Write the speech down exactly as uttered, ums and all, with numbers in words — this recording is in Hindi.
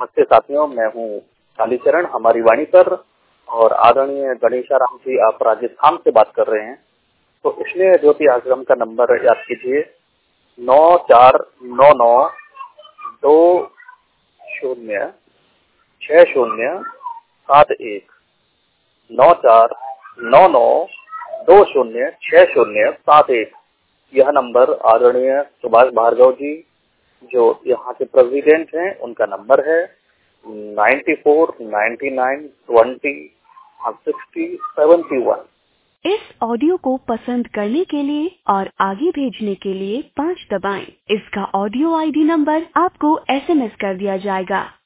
नमस्ते साथियों, मैं हूँ कालीचरण हमारी वाणी पर और आदरणीय गणेशाराम जी आप राजस्थान से बात कर रहे हैं। तो इसलिए ज्योति आश्रम का नंबर याद कीजिए नौ चार नौ नौ दो शून्य छह शून्य सात एक नौ चार नौ नौ दो शून्य छह शून्य सात एक। यह नंबर आदरणीय सुभाष भार्गव जी जो यहाँ के प्रेसिडेंट हैं उनका नंबर है ninety four ninety nine twenty sixty seventy one. इस ऑडियो को पसंद करने के लिए और आगे भेजने के लिए पाँच दबाएं। इसका ऑडियो आईडी नंबर आपको एसएमएस कर दिया जाएगा।